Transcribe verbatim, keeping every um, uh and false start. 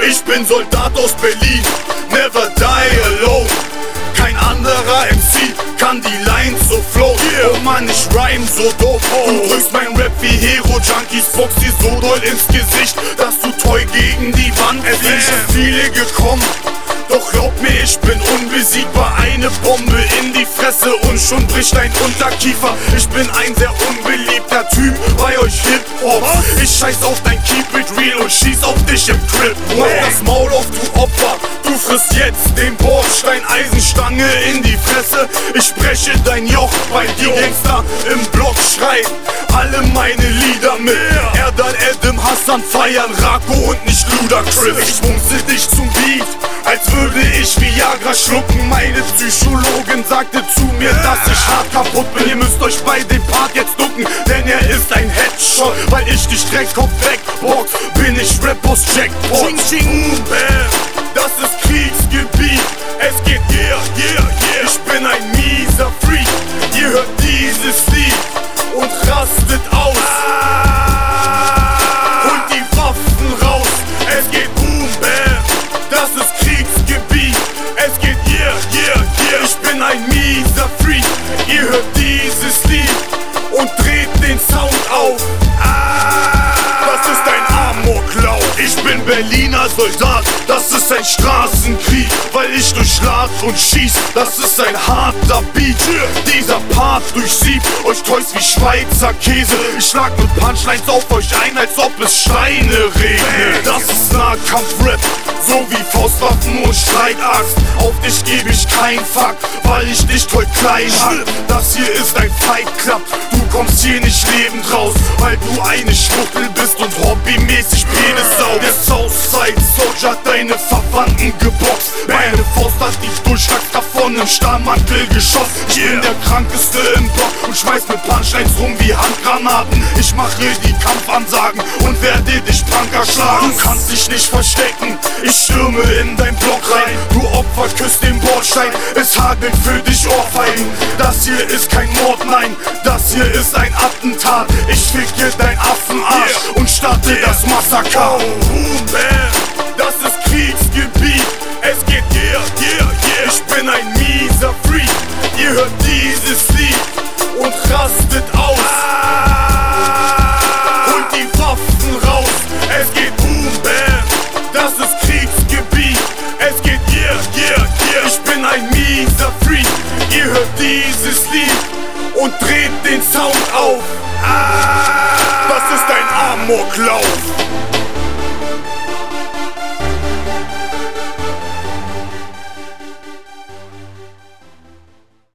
Ich bin Soldat aus Berlin, never die alone. Kein anderer M C kann die Lines so flow. Yeah. Oh Mann, ich rhyme so dope. Oh. Du drückst mein Rap wie Hero-Junkies, boxt dir so doll ins Gesicht, dass du treu gegen die Wand fliegst. Es sind viele gekommen, doch glaub mir, ich bin unbesiegbar. Eine Bombe in die Fresse und schon bricht dein Unterkiefer. Ich bin ein sehr unbeliebter Typ bei euch Hip-Hop. Ich scheiß auf dein Keep It Real und schieß auf dich im Crib. Mach das Maul auf, du Opfer. Du frisst jetzt den Bordstein, Eisenstange in die Fresse. Ich breche dein Joch, weil die Gangster im Block schreien alle meine Lieder mit. Erdal, Adam, Hassan feiern Rako und nicht Ludacris. Ich bumse dich zum Beat, als würde ich Viagra schlucken. Meine Psychologin sagte zu mir, dass ich hart kaputt bin. Ihr müsst euch bei dem Part jetzt ducken, denn er ist ein Headshot. Weil ich dich direkt Kopf wegbox, bin ich Rap-Boss Jackpot. Ching, ching, bam, das ist Kriegsgebiet. Es geht yeah, yeah, yeah. Ich bin ein mieser Freak. Ihr hört dieses Lied und rastet aus. Holt die Waffen raus. Es geht boom, bam, das ist Kriegsgebiet. Es geht yeah, yeah, yeah. Ich bin ein mieser Freak. Ihr hört dieses Lied und dreht den Sound auf. Das ist ein Amoklauf. Ich bin Berliner Soldat, das ist ein Straßenkrieg, weil ich durchschlag und schieß, das ist ein harter Beat. Dieser Part durchsiebt euch Toys wie Schweizer Käse. Ich schlag mit Punchlines auf euch ein, als ob es Steine regnet. Das ist Nahkampf-Rap, so wie Faustwaffen und Streitaxt. Auf dich gebe ich kein Fuck, weil ich dich heute klein hack. Das hier ist ein Fight Club, du kommst hier nicht lebend raus, weil du eine Schwuchtel bist und hobbymäßig Penis saugst. Der Southside Soldier hat deine Verwandten geboxt. Meine Faust hat die Durchschlagskraft von nem Stahlmantel geschossen. Ich bin der Krankeste im Block und schmeiß mit Punchlines rum wie Handgranaten. Ich mach hier die Kampfansagen und werde dich Punker schlagen. Du kannst dich nicht verstecken, ich stürme in dein Block rein. Du Opfer, küsst den Bordstein, es hagelt für dich Ohrfeigen. Das hier ist kein Mord, nein, das hier ist ein Attentat. Ich fick dir dein Affenarsch und starte das Massaker. Boom, bam, das ist Kriegsgebiet. Es geht yeah, yeah, yeah. Ich bin ein mieser Freak. Ihr hört dieses Lied und rastet aus. Holt die Waffen raus. Es geht boom, bam, das ist Kriegsgebiet. Es geht yeah, yeah, yeah. Ich bin ein mieser Freak. Ihr hört dieses Lied und dreht den Sound auf. Das ist ein Amoklauf.